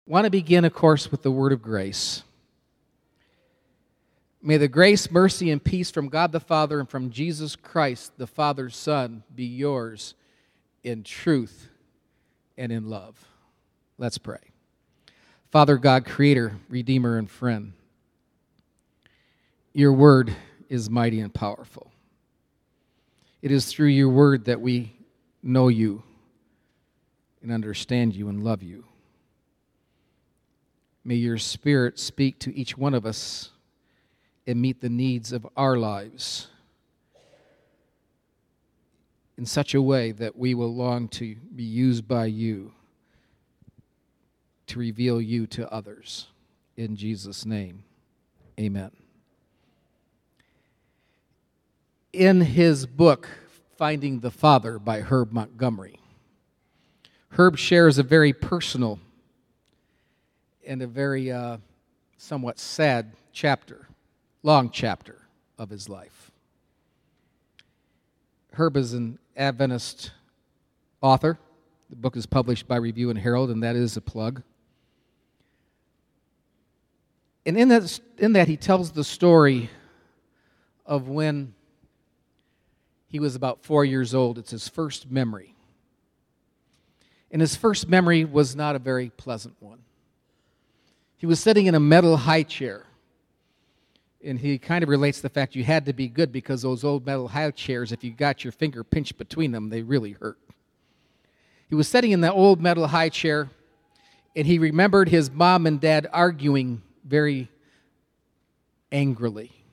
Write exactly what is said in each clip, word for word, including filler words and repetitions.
I want to begin, of course, with the word of grace. May the grace, mercy, and peace from God the Father and from Jesus Christ, the Father's Son, be yours in truth and in love. Let's pray. Father God, Creator, Redeemer, and Friend, your word is mighty and powerful. It is through your word that we know you and understand you and love you. May your Spirit speak to each one of us and meet the needs of our lives in such a way that we will long to be used by you to reveal you to others. In Jesus' name, amen. In his book, Finding the Father by Herb Montgomery, Herb shares a very personal and a very uh, somewhat sad chapter, long chapter of his life. Herb is an Adventist author. The book is published by Review and Herald, and that is a plug. And in that, in that he tells the story of when he was about four years old. It's his first memory. And his first memory was not a very pleasant one. He was sitting in a metal high chair. And he kind of relates the fact you had to be good because those old metal high chairs, if you got your finger pinched between them, they really hurt. He was sitting in that old metal high chair, and he remembered his mom and dad arguing very angrily.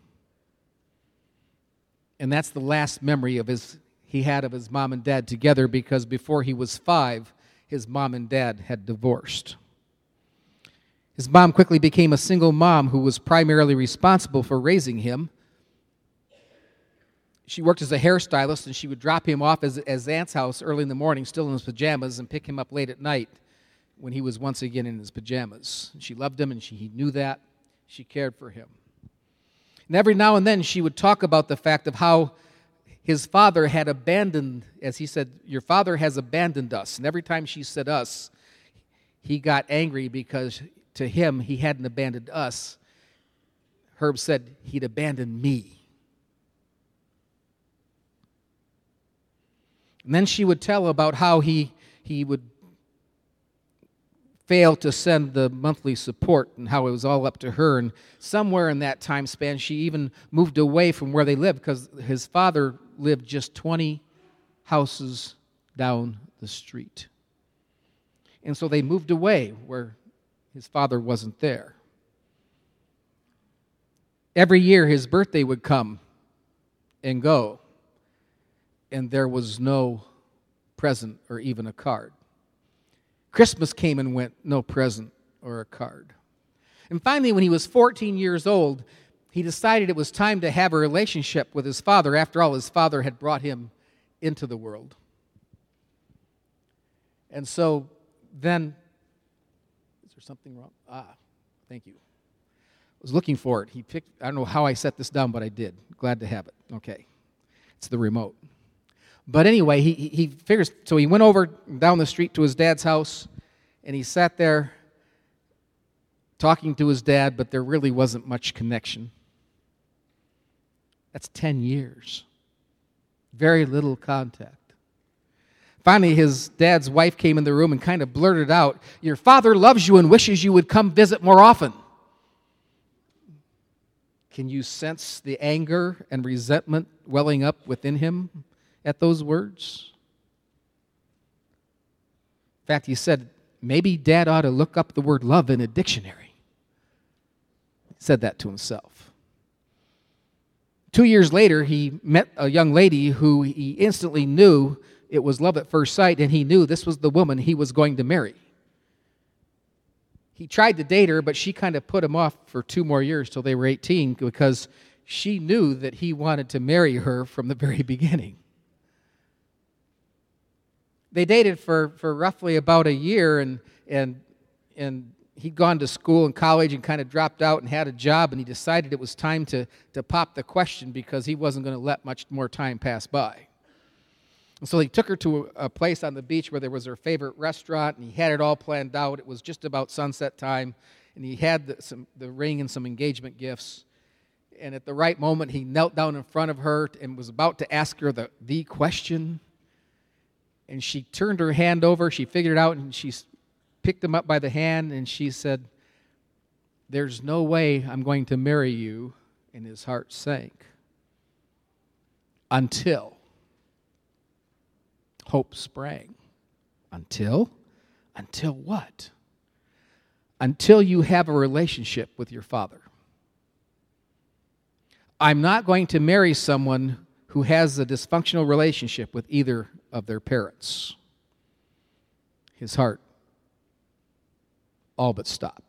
And that's the last memory of his he had of his mom and dad together, because before he was five, his mom and dad had divorced. His mom quickly became a single mom who was primarily responsible for raising him. She worked as a hairstylist, and she would drop him off at his aunt's house early in the morning, still in his pajamas, and pick him up late at night when he was once again in his pajamas. She loved him, and she, he knew that. She cared for him. And every now and then she would talk about the fact of how his father had abandoned, as he said, your father has abandoned us. And every time she said us, he got angry because to him, he hadn't abandoned us. Herb said he'd abandoned me. And then she would tell about how he, he would fail to send the monthly support and how it was all up to her. And somewhere in that time span, she even moved away from where they lived because his father lived just twenty houses down the street. And so they moved away where his father wasn't there. Every year his birthday would come and go, and there was no present or even a card. Christmas came and went, no present or a card. And finally, when he was fourteen years old, he decided it was time to have a relationship with his father. After all, his father had brought him into the world. And so then, is there something wrong? Ah, thank you. I was looking for it. He picked, I don't know how I set this down, but I did. Glad to have it. Okay. It's the remote. But anyway, he, he figures, so he went over down the street to his dad's house, and he sat there talking to his dad, but there really wasn't much connection. That's ten years. Very little contact. Finally, his dad's wife came in the room and kind of blurted out, your father loves you and wishes you would come visit more often. Can you sense the anger and resentment welling up within him at those words? In fact, he said, maybe Dad ought to look up the word love in a dictionary. He said that to himself. Two years later, he met a young lady who he instantly knew it was love at first sight, and he knew this was the woman he was going to marry. He tried to date her, but she kind of put him off for two more years till they were eighteen because she knew that he wanted to marry her from the very beginning. They dated for, for roughly about a year, and and and he'd gone to school and college and kind of dropped out and had a job, and he decided it was time to, to pop the question because he wasn't going to let much more time pass by. And so he took her to a place on the beach where there was her favorite restaurant, and he had it all planned out. It was just about sunset time, and he had the, some, the ring and some engagement gifts. And at the right moment, he knelt down in front of her and was about to ask her the, the question. And she turned her hand over, she figured it out, and she picked him up by the hand, and she said, "There's no way I'm going to marry you." And his heart sank. Until hope sprang. Until? Until what? Until you have a relationship with your father. I'm not going to marry someone who has a dysfunctional relationship with either of their parents. His heart all but stopped.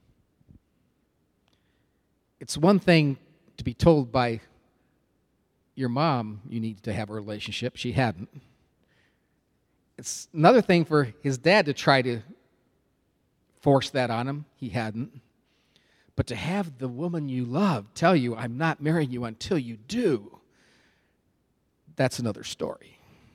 It's one thing to be told by your mom you need to have a relationship. She hadn't. It's another thing for his dad to try to force that on him. He hadn't. But to have the woman you love tell you, "I'm not marrying you until you do," that's another story.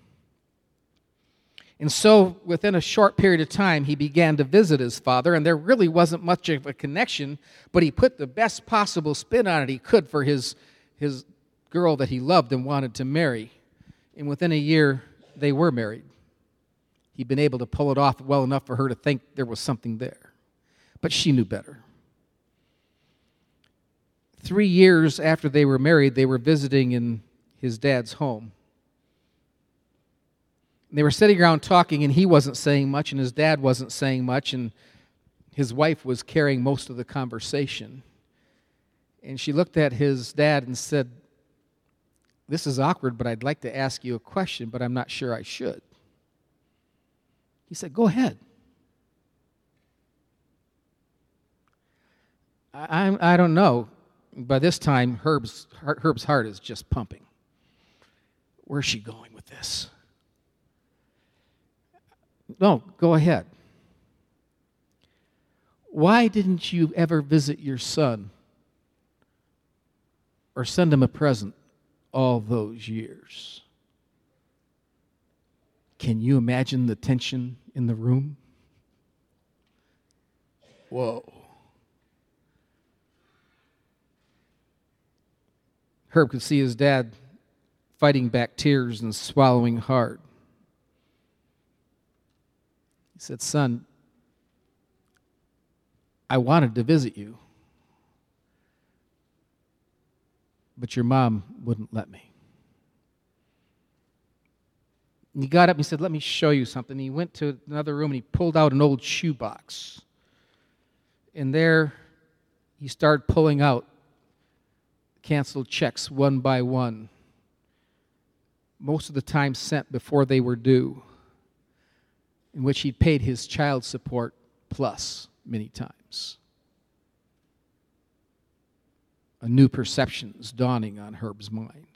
And so, within a short period of time, he began to visit his father, and there really wasn't much of a connection, but he put the best possible spin on it he could for his, his girl that he loved and wanted to marry. And within a year, they were married. He'd been able to pull it off well enough for her to think there was something there. But she knew better. Three years after they were married, they were visiting in his dad's home. They were sitting around talking, and he wasn't saying much, and his dad wasn't saying much, and his wife was carrying most of the conversation. And she looked at his dad and said, "This is awkward, but I'd like to ask you a question, but I'm not sure I should." He said, "Go ahead." I, I, I don't know. By this time, Herb's, Herb's heart is just pumping. Where's she going with this? No, go ahead. Why didn't you ever visit your son or send him a present all those years? Can you imagine the tension in the room? Whoa. Herb could see his dad fighting back tears and swallowing hard. He said, "Son, I wanted to visit you, but your mom wouldn't let me." And he got up and he said, "Let me show you something." He went to another room and he pulled out an old shoebox. And there he started pulling out canceled checks one by one, most of the time sent before they were due, in which he paid his child support plus many times. A new perception is dawning on Herb's mind.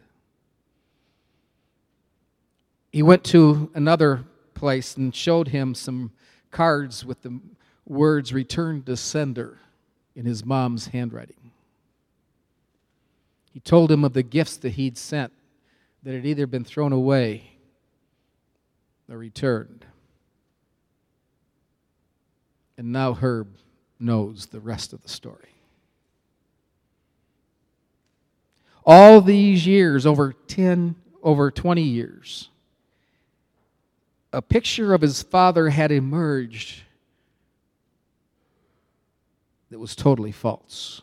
He went to another place and showed him some cards with the words "Return to sender" in his mom's handwriting. He told him of the gifts that he'd sent that had either been thrown away or returned. And now Herb knows the rest of the story. All these years, over ten, over twenty years, a picture of his father had emerged that was totally false,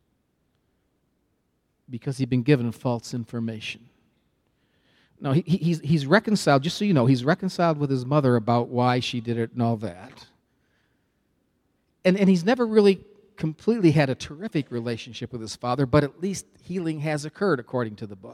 because he'd been given false information. Now, he, he's, he's reconciled, just so you know, he's reconciled with his mother about why she did it and all that. And, and he's never really completely had a terrific relationship with his father, but at least healing has occurred, according to the book.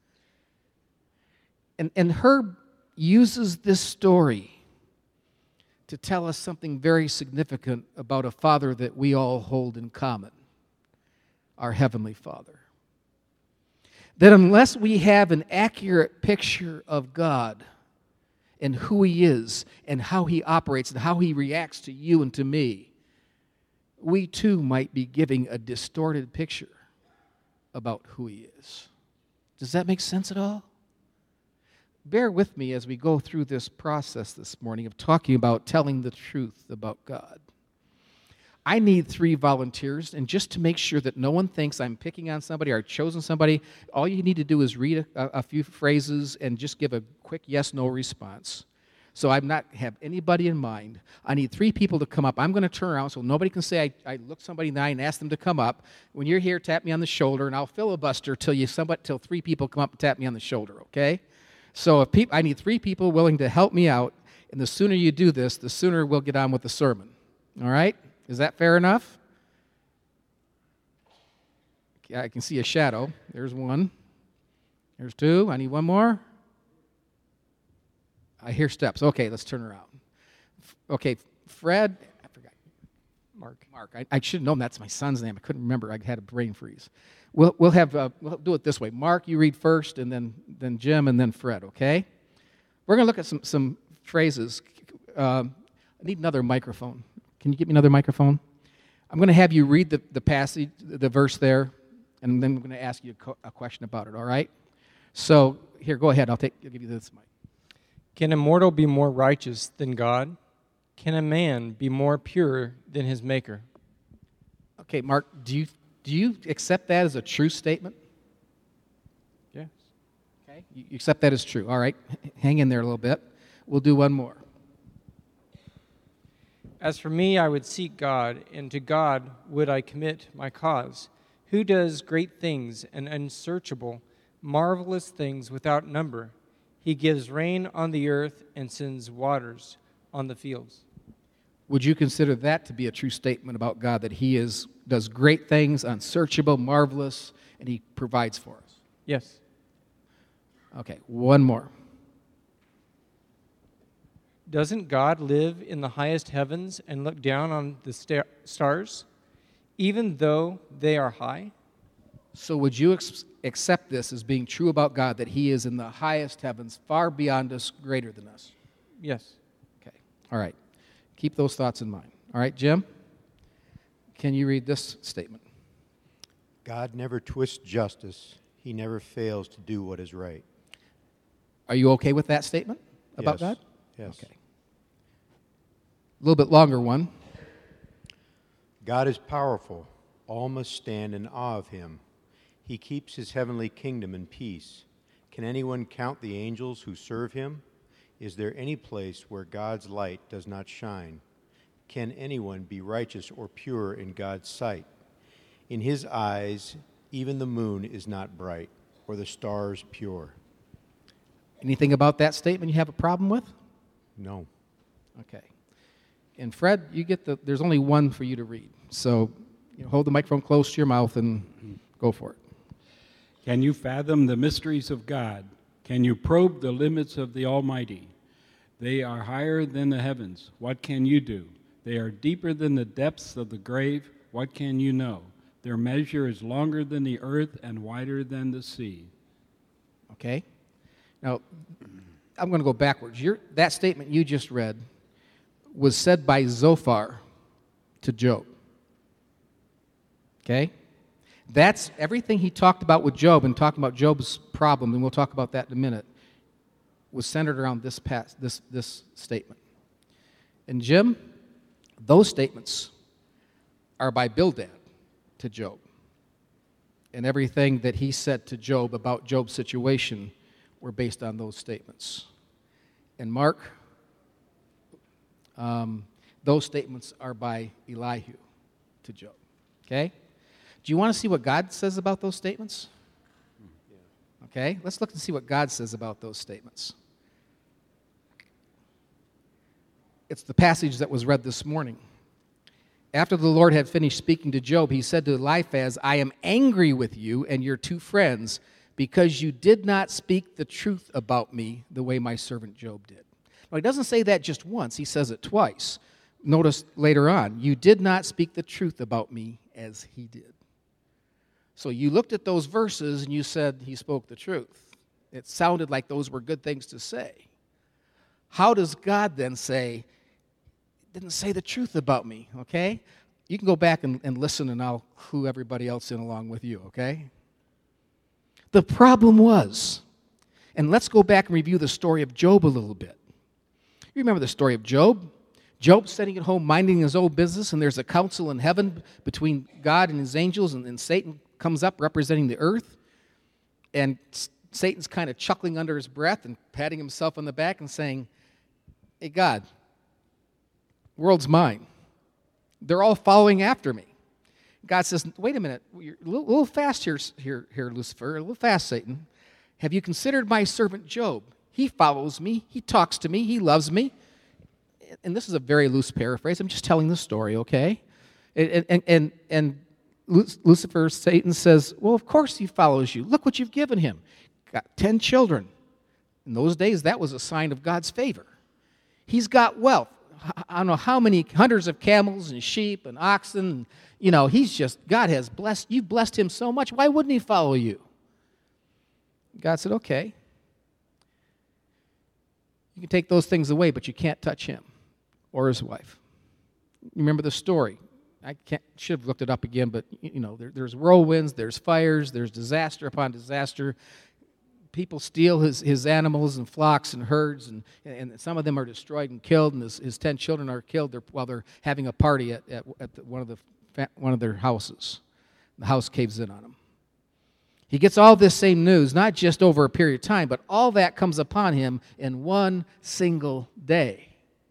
And, and Herb uses this story to tell us something very significant about a father that we all hold in common, our Heavenly Father. That unless we have an accurate picture of God and who He is and how He operates and how He reacts to you and to me, we too might be giving a distorted picture about who He is. Does that make sense at all? bear with me as we go through this process this morning of talking about telling the truth about God. I need three volunteers, and just to make sure that no one thinks I'm picking on somebody or chosen somebody, all you need to do is read a, a few phrases and just give a quick yes-no response. So I'm not have anybody in mind. I need three people to come up. I'm going to turn around so nobody can say I, I looked somebody in the eye and asked them to come up. When you're here, tap me on the shoulder, and I'll filibuster till you somebody till three people come up and tap me on the shoulder. Okay? So if peop, I need three people willing to help me out, and the sooner you do this, the sooner we'll get on with the sermon. All right? Is that fair enough? I can see a shadow. There's one. There's two. I need one more. I hear steps. Okay, let's turn around. Okay, Fred. I forgot. Mark. Mark. I, I should have known that's my son's name. I couldn't remember. I had a brain freeze. We'll we'll have uh, we'll do it this way. Mark, you read first, and then then Jim, and then Fred. Okay. We're going to look at some some phrases. Uh, I need another microphone. Can you get me another microphone? I'm going to have you read the, the passage, the verse there, and then I'm going to ask you a, co- a question about it, all right? So, here, go ahead. I'll take. I'll give you this mic. Can a mortal be more righteous than God? Can a man be more pure than his Maker? Okay, Mark, do you do you accept that as a true statement? Yes. Okay, you accept that as true. All right, hang in there a little bit. We'll do one more. As for me, I would seek God, and to God would I commit my cause, who does great things and unsearchable, marvelous things without number. He gives rain on the earth and sends waters on the fields. Would you consider that to be a true statement about God, that He is does great things, unsearchable, marvelous, and He provides for us? Yes. Okay, one more. Doesn't God live in the highest heavens and look down on the sta- stars, even though they are high? So would you ex- accept this as being true about God, that He is in the highest heavens, far beyond us, greater than us? Yes. Okay, all right. Keep those thoughts in mind. All right, Jim? Can you read this statement? God never twists justice. He never fails to do what is right. Are you okay with that statement about Yes. God? Yes. Okay. A little bit longer one. God is powerful. All must stand in awe of Him. He keeps His heavenly kingdom in peace. Can anyone count the angels who serve Him? Is there any place where God's light does not shine? Can anyone be righteous or pure in God's sight? In His eyes, even the moon is not bright, or the stars pure. Anything about that statement you have a problem with? No. Okay. And Fred, you get the, there's only one for you to read. So you know, hold the microphone close to your mouth and go for it. Can you fathom the mysteries of God? Can you probe the limits of the Almighty? They are higher than the heavens. What can you do? They are deeper than the depths of the grave. What can you know? Their measure is longer than the earth and wider than the sea. Okay? Now, I'm going to go backwards. Your, that statement you just read was said by Zophar to Job. Okay? That's everything he talked about with Job and talking about Job's problem, and we'll talk about that in a minute, was centered around this past, this, this statement. And Jim, those statements are by Bildad to Job. And everything that he said to Job about Job's situation were based on those statements. And Mark, um, those statements are by Elihu to Job. Okay? Do you want to see what God says about those statements? Okay, let's look and see what God says about those statements. It's the passage that was read this morning. After the Lord had finished speaking to Job, he said to Eliphaz, I am angry with you and your two friends because you did not speak the truth about me the way my servant Job did. Now, he doesn't say that just once. He says it twice. Notice later on, you did not speak the truth about me as he did. So you looked at those verses and you said he spoke the truth. It sounded like those were good things to say. How does God then say, didn't say the truth about me, okay? You can go back and, and listen and I'll clue everybody else in along with you, okay? The problem was, And let's go back and review the story of Job a little bit. You remember the story of Job? Job's sitting at home minding his own business, and there's a council in heaven between God and his angels, and, and Satan comes up representing the earth. And Satan's kind of chuckling under his breath and patting himself on the back and saying, hey, God, world's mine. They're all following after me. God says, wait a minute, you're a little, little fast here, here, here, Lucifer, a little fast, Satan. Have you considered my servant Job? He follows me. He talks to me. He loves me. And this is a very loose paraphrase. I'm just telling the story, okay? And, and, and, and Lucifer, Satan says, well, of course he follows you. Look what you've given him. Got ten children. In those days, that was a sign of God's favor. He's got wealth. I don't know how many hundreds of camels and sheep and oxen. And, you know, he's just, God has blessed, you've blessed him so much. Why wouldn't he follow you? God said, okay. You can take those things away, but you can't touch him or his wife. Remember the story. I can't, should have looked it up again, but, you know, there, there's whirlwinds, there's fires, there's disaster upon disaster. People steal his, his animals and flocks and herds, and, and some of them are destroyed and killed, and his, his ten children are killed there while they're having a party at, at, at the, one, of the, one of their houses. The house caves in on them. He gets all this same news, not just over a period of time, but all that comes upon him in one single day.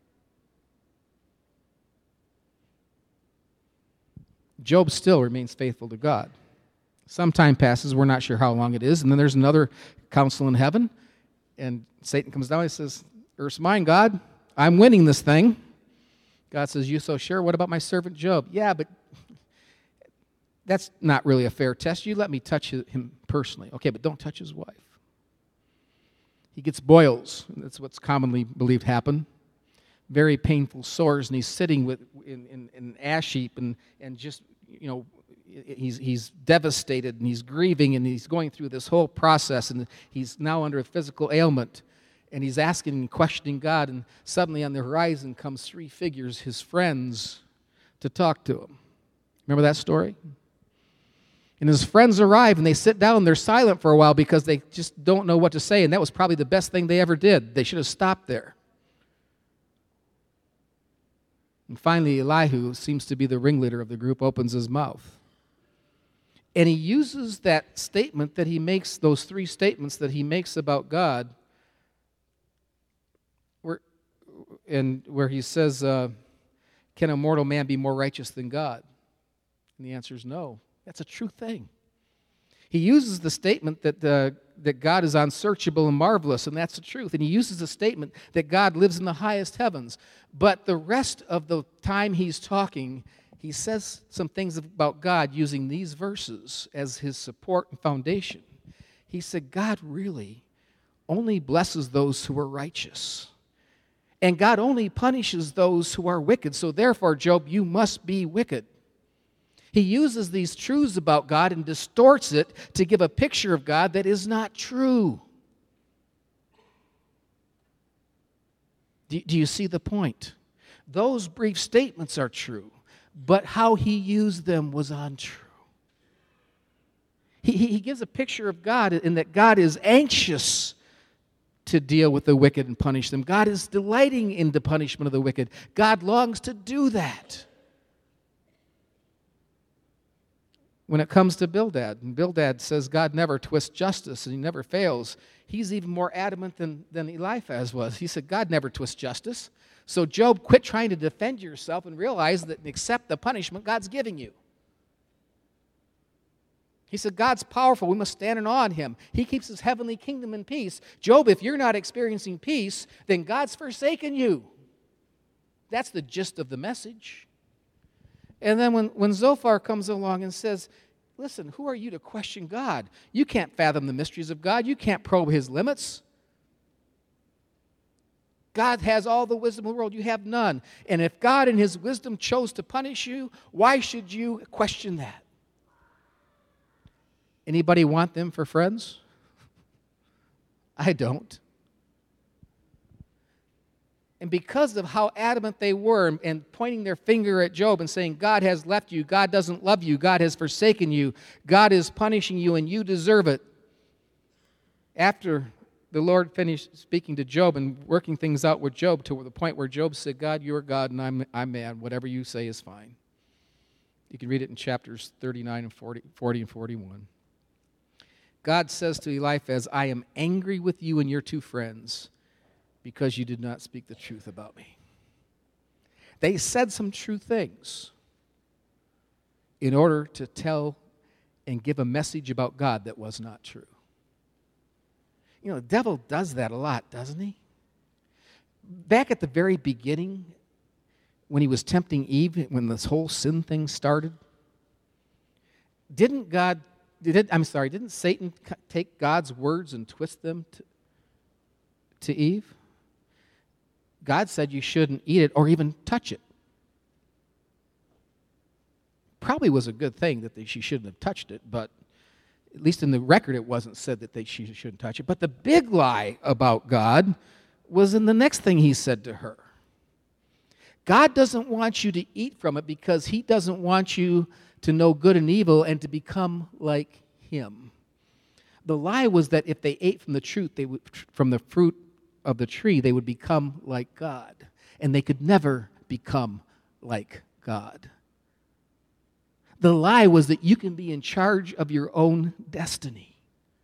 Job still remains faithful to God. Some time passes, we're not sure how long it is, and then there's another council in heaven, and Satan comes down and says, earth's mine, God. I'm winning this thing. God says, you so sure? What about my servant Job? Yeah, but that's not really a fair test. You let me touch him personally. Okay, but don't touch his wife. He gets boils. That's what's commonly believed happen. Very painful sores, and he's sitting with in, in, in an ash heap and, and just, you know, he's he's devastated, and he's grieving, and he's going through this whole process, and he's now under a physical ailment, and he's asking and questioning God, and suddenly on the horizon comes three figures, his friends, to talk to him. Remember that story? And his friends arrive, and they sit down, and they're silent for a while because they just don't know what to say, and that was probably the best thing they ever did. They should have stopped there. And finally, Elihu seems to be the ringleader of the group, opens his mouth. And he uses that statement that he makes, those three statements that he makes about God, where, and where he says, uh, can a mortal man be more righteous than God? And the answer is no. That's a true thing. He uses the statement that uh, that God is unsearchable and marvelous, and that's the truth. And he uses the statement that God lives in the highest heavens. But the rest of the time he's talking, he says some things about God using these verses as his support and foundation. He said, God really only blesses those who are righteous. And God only punishes those who are wicked. So therefore, Job, you must be wicked. He uses these truths about God and distorts it to give a picture of God that is not true. Do, do you see the point? Those brief statements are true, but how he used them was untrue. He, he gives a picture of God in that God is anxious to deal with the wicked and punish them. God is delighting in the punishment of the wicked. God longs to do that. When it comes to Bildad, and Bildad says God never twists justice and he never fails, he's even more adamant than, than Eliphaz was. He said, God never twists justice. So Job, quit trying to defend yourself and realize that and accept the punishment God's giving you. He said, God's powerful. We must stand in awe of him. He keeps his heavenly kingdom in peace. Job, if you're not experiencing peace, then God's forsaken you. That's the gist of the message. And then when, when Zophar comes along and says, listen, who are you to question God? You can't fathom the mysteries of God. You can't probe his limits. God has all the wisdom in the world. You have none. And if God in his wisdom chose to punish you, why should you question that? Anybody want them for friends? I don't. And because of how adamant they were and pointing their finger at Job and saying, God has left you, God doesn't love you, God has forsaken you, God is punishing you and you deserve it. After the Lord finished speaking to Job and working things out with Job to the point where Job said, God, you are God and I'm, I'm man. Whatever you say is fine. You can read it in chapters thirty-nine and forty, forty and forty-one. God says to Eliphaz, I am angry with you and your two friends because you did not speak the truth about me. They said some true things in order to tell and give a message about God that was not true. You know, the devil does that a lot, doesn't he? Back at the very beginning, when he was tempting Eve, when this whole sin thing started, didn't God, did, I'm sorry, didn't Satan take God's words and twist them to, to Eve? God said you shouldn't eat it or even touch it. Probably was a good thing that they, she shouldn't have touched it, but at least in the record it wasn't said that they, she shouldn't touch it. But the big lie about God was in the next thing he said to her. God doesn't want you to eat from it because he doesn't want you to know good and evil and to become like him. The lie was that if they ate from the truth, they would, from the fruit of the tree, they would become like God. And they could never become like God. The lie was that you can be in charge of your own destiny.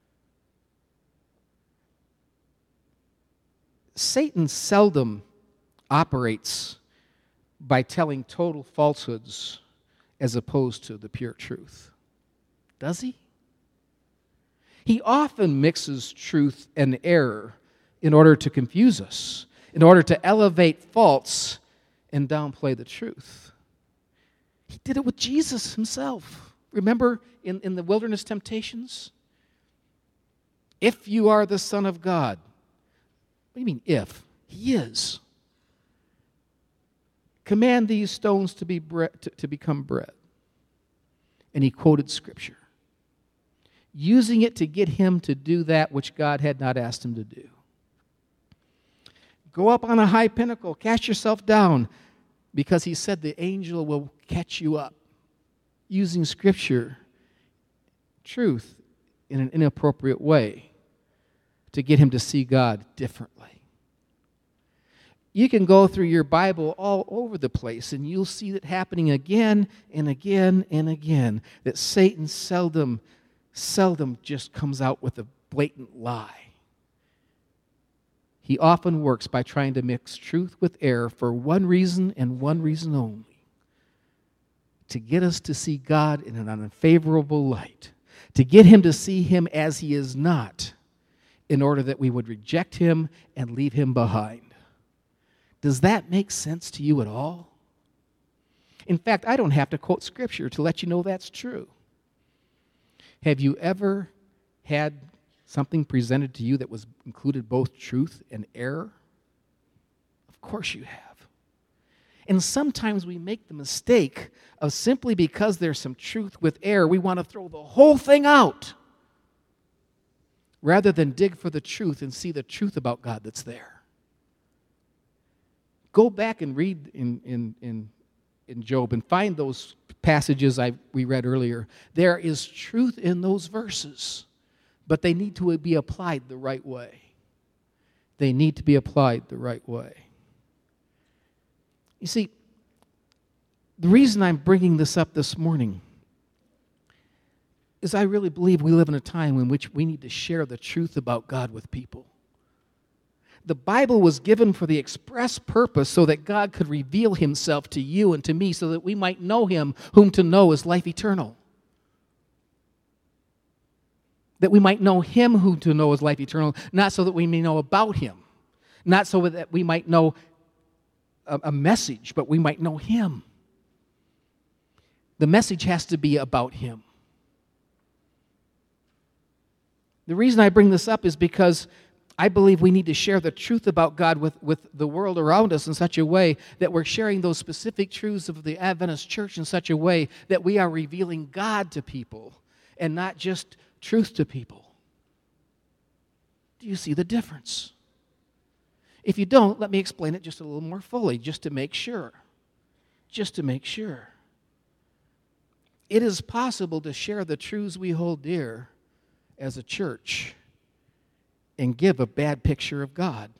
Satan seldom operates by telling total falsehoods as opposed to the pure truth. Does he? He often mixes truth and error in order to confuse us, in order to elevate faults and downplay the truth. He did it with Jesus himself. Remember in, in the wilderness temptations? If you are the Son of God. What do you mean if? He is. Command these stones to be bread, to, to become bread. And he quoted Scripture, using it to get him to do that which God had not asked him to do. Go up on a high pinnacle, cast yourself down, because he said the angel will catch you up. Using Scripture, truth, in an inappropriate way to get him to see God differently. You can go through your Bible all over the place and you'll see it happening again and again and again, that Satan seldom, seldom just comes out with a blatant lie. He often works by trying to mix truth with error for one reason and one reason only: to get us to see God in an unfavorable light, to get him to see him as he is not, in order that we would reject him and leave him behind. Does that make sense to you at all? In fact, I don't have to quote Scripture to let you know that's true. Have you ever had something presented to you that was included both truth and error? Of course you have. And sometimes we make the mistake of simply because there's some truth with error, we want to throw the whole thing out rather than dig for the truth and see the truth about God that's there. Go back and read in, in, in, in Job and find those passages I, we read earlier. There is truth in those verses, but they need to be applied the right way. They need to be applied the right way. You see, the reason I'm bringing this up this morning is I really believe we live in a time in which we need to share the truth about God with people. The Bible was given for the express purpose so that God could reveal himself to you and to me so that we might know him whom to know is life eternal. That we might know him who to know is life eternal, not so that we may know about him, not so that we might know a, a message, but we might know him. The message has to be about him. The reason I bring this up is because I believe we need to share the truth about God with, with the world around us in such a way that we're sharing those specific truths of the Adventist church in such a way that we are revealing God to people and not just truth to people. Do you see the difference? If you don't, let me explain it just a little more fully, just to make sure. Just to make sure. It is possible to share the truths we hold dear as a church and give a bad picture of God.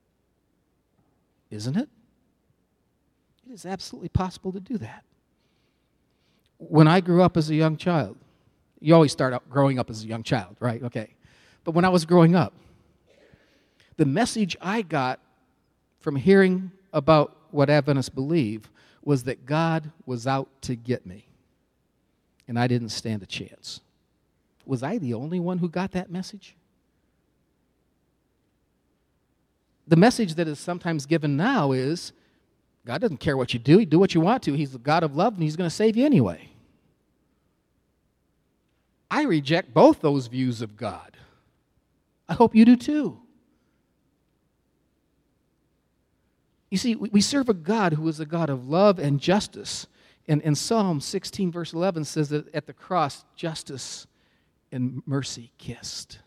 Isn't it? It is absolutely possible to do that. When I grew up as a young child, you always start out growing up as a young child, right? Okay. But when I was growing up, the message I got from hearing about what Adventists believe was that God was out to get me, and I didn't stand a chance. Was I the only one who got that message? The message that is sometimes given now is, God doesn't care what you do. You do what you want to. He's the God of love, and He's going to save you anyway. I reject both those views of God. I hope you do too. You see, we serve a God who is a God of love and justice. And, and Psalm sixteen, verse eleven says that at the cross, justice and mercy kissed.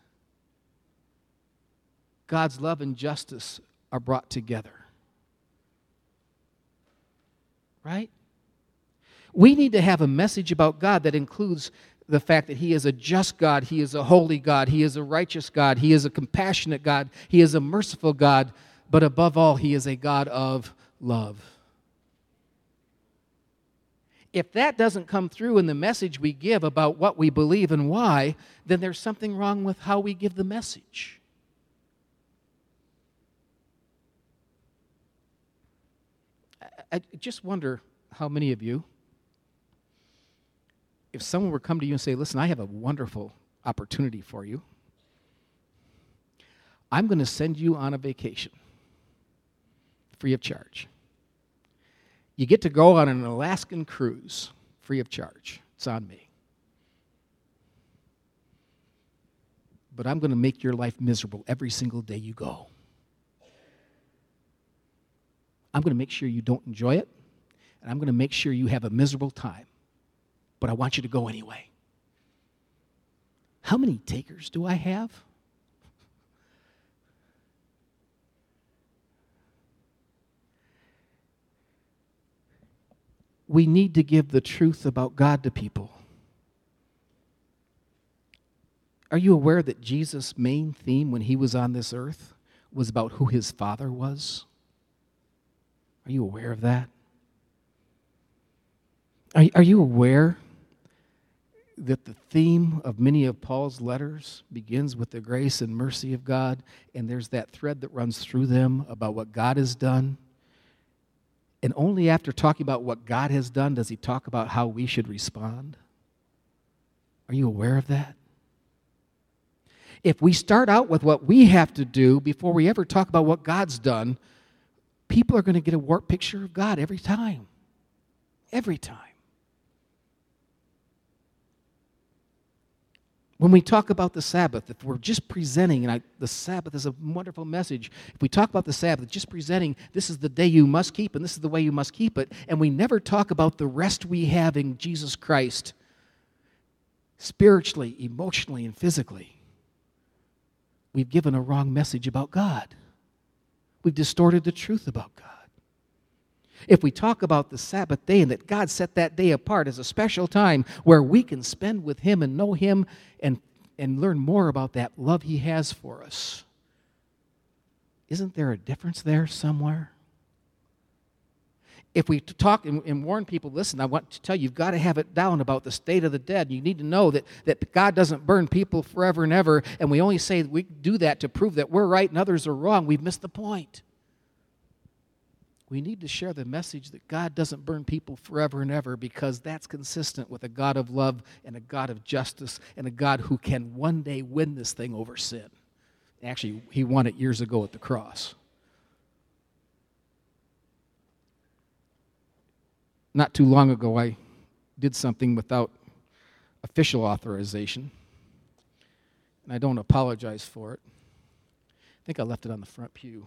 God's love and justice are brought together. Right? We need to have a message about God that includes the fact that He is a just God, He is a holy God, He is a righteous God, He is a compassionate God, He is a merciful God, but above all, He is a God of love. If that doesn't come through in the message we give about what we believe and why, then there's something wrong with how we give the message. I just wonder how many of you, if someone were to come to you and say, listen, I have a wonderful opportunity for you. I'm going to send you on a vacation, free of charge. You get to go on an Alaskan cruise, free of charge. It's on me. But I'm going to make your life miserable every single day you go. I'm going to make sure you don't enjoy it, and I'm going to make sure you have a miserable time. But I want you to go anyway. How many takers do I have? We need to give the truth about God to people. Are you aware that Jesus' main theme when He was on this earth was about who His Father was? Are you aware of that? Are, are you aware that the theme of many of Paul's letters begins with the grace and mercy of God, and there's that thread that runs through them about what God has done? And only after talking about what God has done does he talk about how we should respond. Are you aware of that? If we start out with what we have to do before we ever talk about what God's done, people are going to get a warped picture of God every time. Every time. When we talk about the Sabbath, if we're just presenting, and I, the Sabbath is a wonderful message, if we talk about the Sabbath, just presenting, this is the day you must keep, and this is the way you must keep it, and we never talk about the rest we have in Jesus Christ, spiritually, emotionally, and physically, we've given a wrong message about God. We've distorted the truth about God. If we talk about the Sabbath day and that God set that day apart as a special time where we can spend with Him and know Him and, and learn more about that love He has for us, isn't there a difference there somewhere? If we talk and, and warn people, listen, I want to tell you, you've got to have it down about the state of the dead. You need to know that, that God doesn't burn people forever and ever, and we only say we do that to prove that we're right and others are wrong. We've missed the point. We need to share the message that God doesn't burn people forever and ever, because that's consistent with a God of love and a God of justice and a God who can one day win this thing over sin. Actually, He won it years ago at the cross. Not too long ago, I did something without official authorization, and I don't apologize for it. I think I left it on the front pew.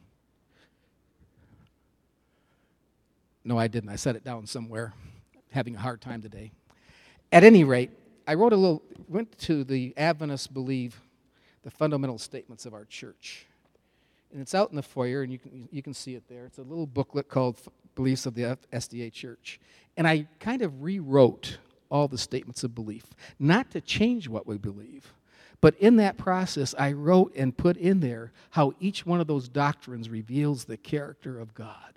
No, I didn't. I set it down somewhere. Having a hard time today. At any rate, I wrote a little, went to the Adventists Believe, the fundamental statements of our church. And it's out in the foyer, and you can you can see it there. It's a little booklet called Beliefs of the S D A Church. And I kind of rewrote all the statements of belief, not to change what we believe, But in that process, I wrote and put in there how each one of those doctrines reveals the character of God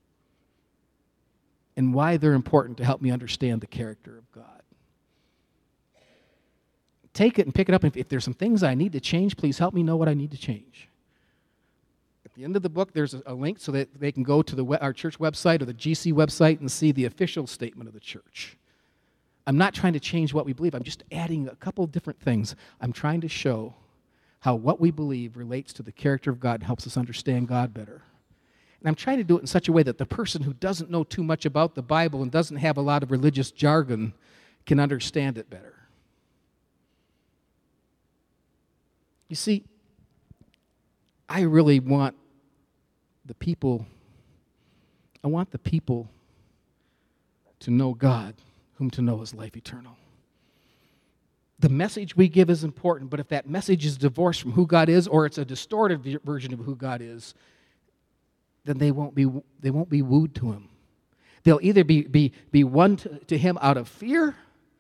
and why they're important to help me understand the character of God. Take it and pick it up. If, if there's some things I need to change, please help me know what I need to change. At the end of the book, there's a, a link so that they can go to the our church website or the G C website and see the official statement of the church. I'm not trying to change what we believe. I'm just adding a couple different things. I'm trying to show how what we believe relates to the character of God and helps us understand God better. And I'm trying to do it in such a way that the person who doesn't know too much about the Bible and doesn't have a lot of religious jargon can understand it better. You see, I really want the people, I want the people to know God, whom to know is life eternal. The message we give is important, but if that message is divorced from who God is, or it's a distorted version of who God is, then they won't be they won't be wooed to Him. They'll either be be be won to, to Him out of fear.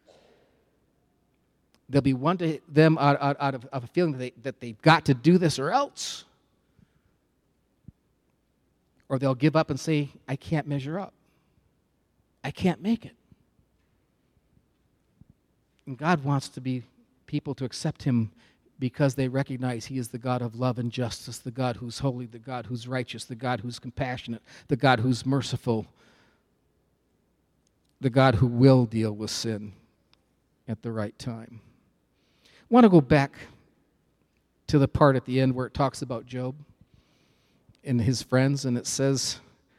They'll be won to them out, out, out of, of a feeling that, they, that they've got to do this or else. Or they'll give up and say, I can't measure up. I can't make it. And God wants to be people to accept Him because they recognize He is the God of love and justice, the God who's holy, the God who's righteous, the God who's compassionate, the God who's merciful, the God who will deal with sin at the right time. I want to go back to the part at the end where it talks about Job and his friends, and it says,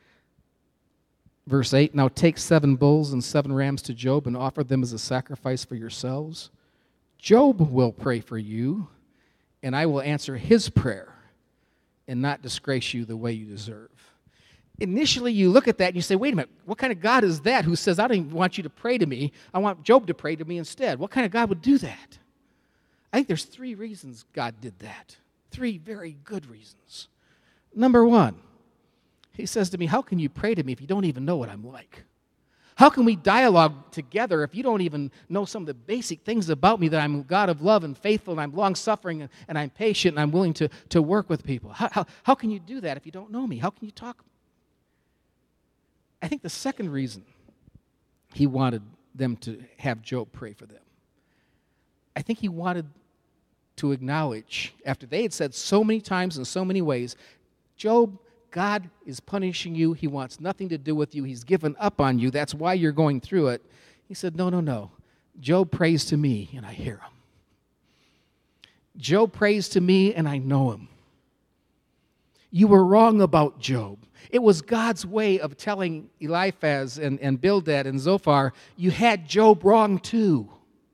verse eight, now take seven bulls and seven rams to Job and offer them as a sacrifice for yourselves. Job will pray for you, and I will answer his prayer and not disgrace you the way you deserve. Initially, you look at that and you say, wait a minute, what kind of God is that who says, I don't even want you to pray to me, I want Job to pray to me instead? What kind of God would do that? I think there's three reasons God did that. Three very good reasons. Number one, He says to me, how can you pray to me if you don't even know what I'm like? How can we dialogue together if you don't even know some of the basic things about me, that I'm a God of love and faithful and I'm long-suffering and, and I'm patient and I'm willing to, to work with people? How, how, how can you do that if you don't know me? How can you talk? I think the second reason He wanted them to have Job pray for them, I think He wanted to acknowledge, after they had said so many times in so many ways, Job, God is punishing you. He wants nothing to do with you. He's given up on you. That's why you're going through it. He said, no, no, no. Job prays to me, and I hear him. Job prays to me, and I know him. You were wrong about Job. It was God's way of telling Eliphaz and, and Bildad and Zophar, you had Job wrong too.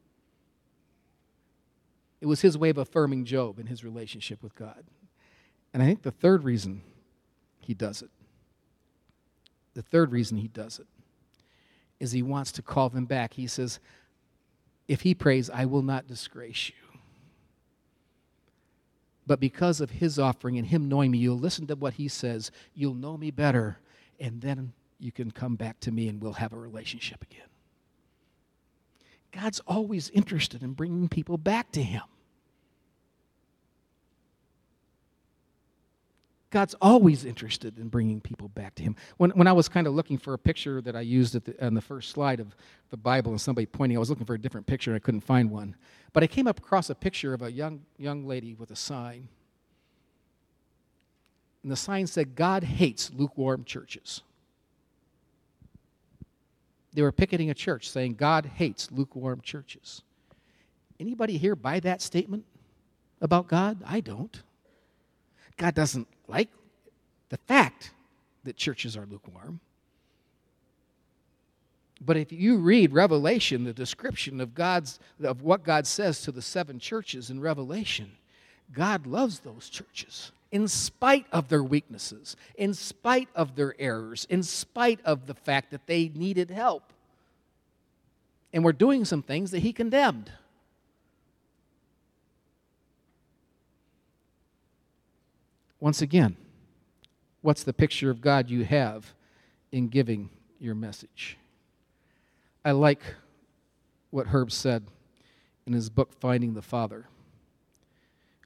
It was His way of affirming Job and his relationship with God. And I think the third reason He does it, the third reason He does it, is He wants to call them back. He says, if he prays, I will not disgrace you. But because of his offering and him knowing me, you'll listen to what he says, you'll know me better, and then you can come back to me and we'll have a relationship again. God's always interested in bringing people back to Him. God's always interested in bringing people back to Him. When when I was kind of looking for a picture that I used at the, on the first slide of the Bible, and somebody pointing, I was looking for a different picture and I couldn't find one. But I came up across a picture of a young young lady with a sign. And the sign said, God hates lukewarm churches. They were picketing a church saying, God hates lukewarm churches. Anybody here buy that statement about God? I don't. God doesn't like the fact that churches are lukewarm. But if you read Revelation, the description of God's of what God says to the seven churches in Revelation, God loves those churches in spite of their weaknesses, in spite of their errors, in spite of the fact that they needed help. And were doing some things that He condemned. Once again, what's the picture of God you have in giving your message? I like what Herb said in his book, Finding the Father.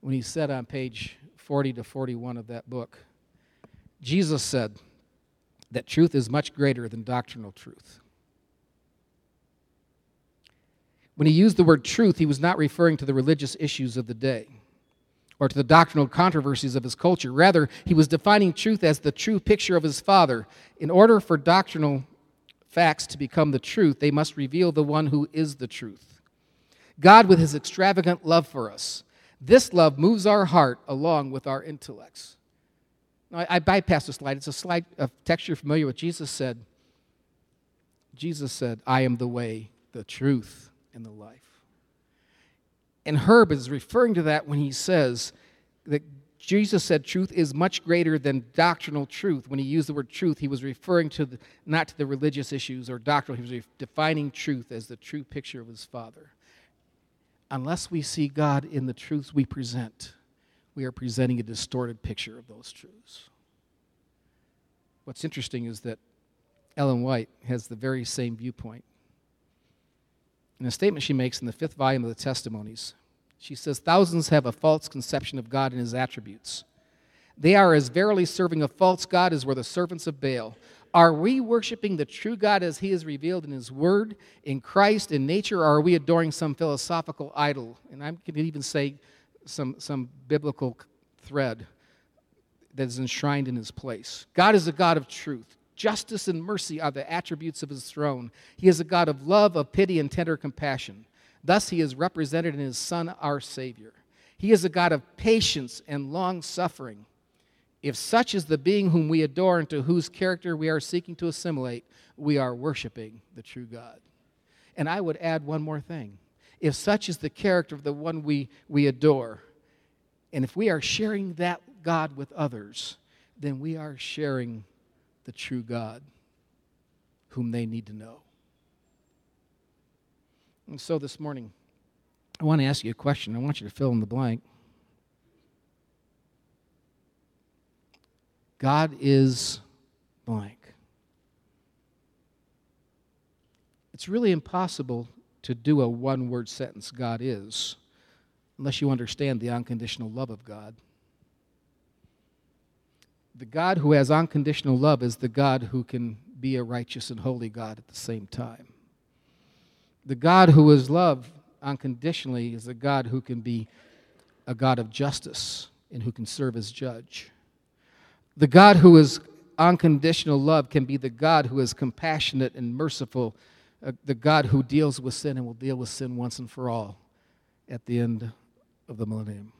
when he said on page forty to forty-one of that book, Jesus said that truth is much greater than doctrinal truth. When he used the word truth, he was not referring to the religious issues of the day or to the doctrinal controversies of his culture. Rather, he was defining truth as the true picture of his Father. In order for doctrinal facts to become the truth, they must reveal the one who is the truth. God, with his extravagant love for us, this love moves our heart along with our intellects. Now, I, I bypassed the slide. It's a slide of text you're familiar with. Jesus said, Jesus said, I am the way, the truth, and the life. And Herb is referring to that when he says that Jesus said truth is much greater than doctrinal truth. When he used the word truth, he was referring to the, not to the religious issues or doctrinal. He was re- defining truth as the true picture of his Father. Unless we see God in the truths we present, we are presenting a distorted picture of those truths. What's interesting is that Ellen White has the very same viewpoint. In a statement she makes in the fifth volume of the Testimonies, she says, thousands have a false conception of God and his attributes. They are as verily serving a false God as were the servants of Baal. Are we worshiping the true God as he is revealed in his word, in Christ, in nature, or are we adoring some philosophical idol? And I could even say some, some biblical thread that is enshrined in his place. God is a God of truth. Justice and mercy are the attributes of his throne. He is a God of love, of pity, and tender compassion. Thus he is represented in his Son, our Savior. He is a God of patience and long-suffering. If such is the being whom we adore and to whose character we are seeking to assimilate, we are worshiping the true God. And I would add one more thing. If such is the character of the one we, we adore, and if we are sharing that God with others, then we are sharing the true God whom they need to know. And so this morning, I want to ask you a question. I want you to fill in the blank. God is blank. It's really impossible to do a one-word sentence, God is, unless you understand the unconditional love of God. The God who has unconditional love is the God who can be a righteous and holy God at the same time. The God who is love unconditionally is the God who can be a God of justice and who can serve as judge. The God who is unconditional love can be the God who is compassionate and merciful, uh, the God who deals with sin and will deal with sin once and for all at the end of the millennium.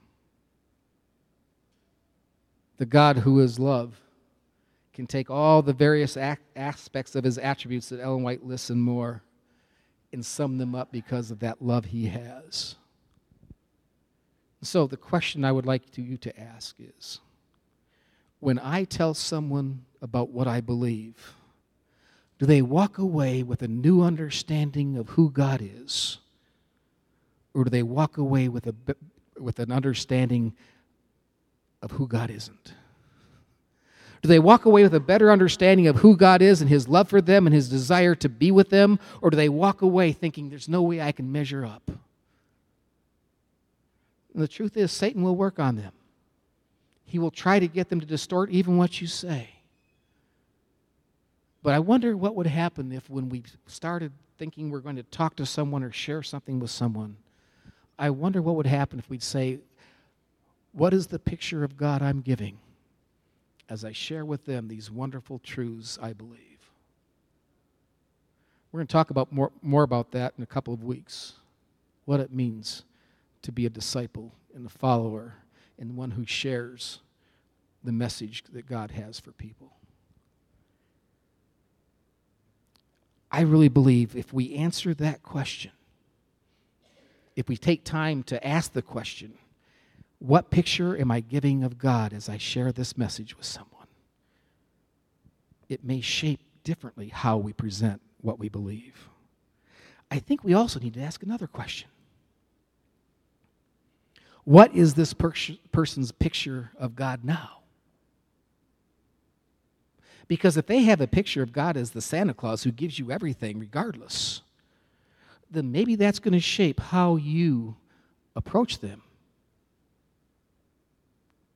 The God who is love can take all the various ac- aspects of his attributes that Ellen White lists and more and sum them up because of that love he has. So the question I would like to, you to ask is, when I tell someone about what I believe, do they walk away with a new understanding of who God is? Or do they walk away with a with an understanding of who God isn't? Do they walk away with a better understanding of who God is and his love for them and his desire to be with them? Or do they walk away thinking there's no way I can measure up? And the truth is, Satan will work on them. He will try to get them to distort even what you say. But I wonder what would happen if when we started thinking we're going to talk to someone or share something with someone, I wonder what would happen if we'd say, what is the picture of God I'm giving as I share with them these wonderful truths I believe? We're going to talk about more, more about that in a couple of weeks, what it means to be a disciple and a follower and one who shares the message that God has for people. I really believe if we answer that question, if we take time to ask the question, what picture am I giving of God as I share this message with someone? It may shape differently how we present what we believe. I think we also need to ask another question. What is this per- person's picture of God now? Because if they have a picture of God as the Santa Claus who gives you everything regardless, then maybe that's going to shape how you approach them.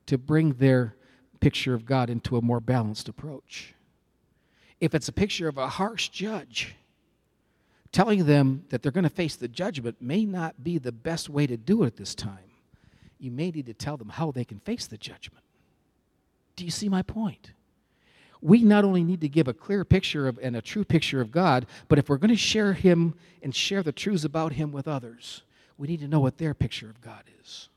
to bring their picture of God into a more balanced approach. If it's a picture of a harsh judge, telling them that they're going to face the judgment may not be the best way to do it at this time. You may need to tell them how they can face the judgment. Do you see my point? We not only need to give a clear picture of and a true picture of God, but if we're going to share him and share the truths about him with others, we need to know what their picture of God is.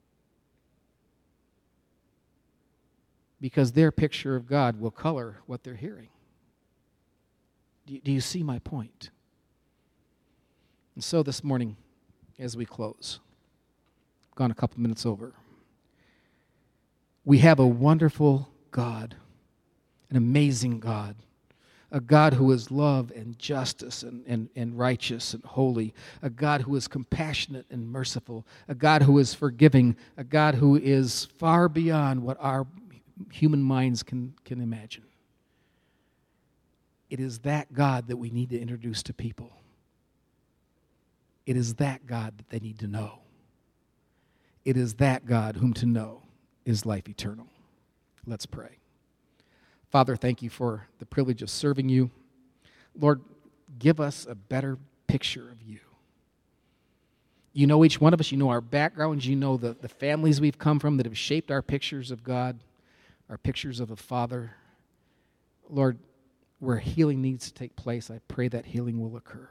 Because their picture of God will color what they're hearing. Do you, do you see my point? And so this morning, as we close, gone a couple minutes over, we have a wonderful God, an amazing God, a God who is love and justice and, and, and righteous and holy, a God who is compassionate and merciful, a God who is forgiving, a God who is far beyond what our human minds can, can imagine. It is that God that we need to introduce to people. It is that God that they need to know. It is that God whom to know is life eternal. Let's pray. Father, thank you for the privilege of serving you. Lord, give us a better picture of you. You know each one of us. You know our backgrounds. You know the, the families we've come from that have shaped our pictures of God, our pictures of the Father. Lord, where healing needs to take place, I pray that healing will occur.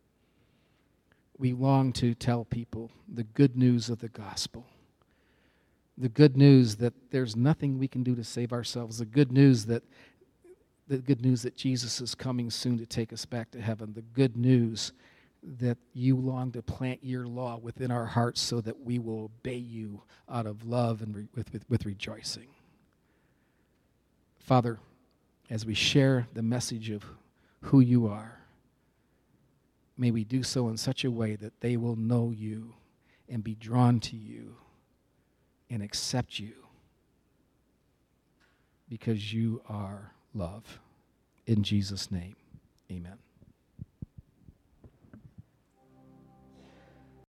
We long to tell people the good news of the gospel. The good news that there's nothing we can do to save ourselves. The good news that the good news that Jesus is coming soon to take us back to heaven. The good news that you long to plant your law within our hearts so that we will obey you out of love and re- with, with, with rejoicing. Father, as we share the message of who you are, may we do so in such a way that they will know you and be drawn to you and accept you because you are love. In Jesus' name.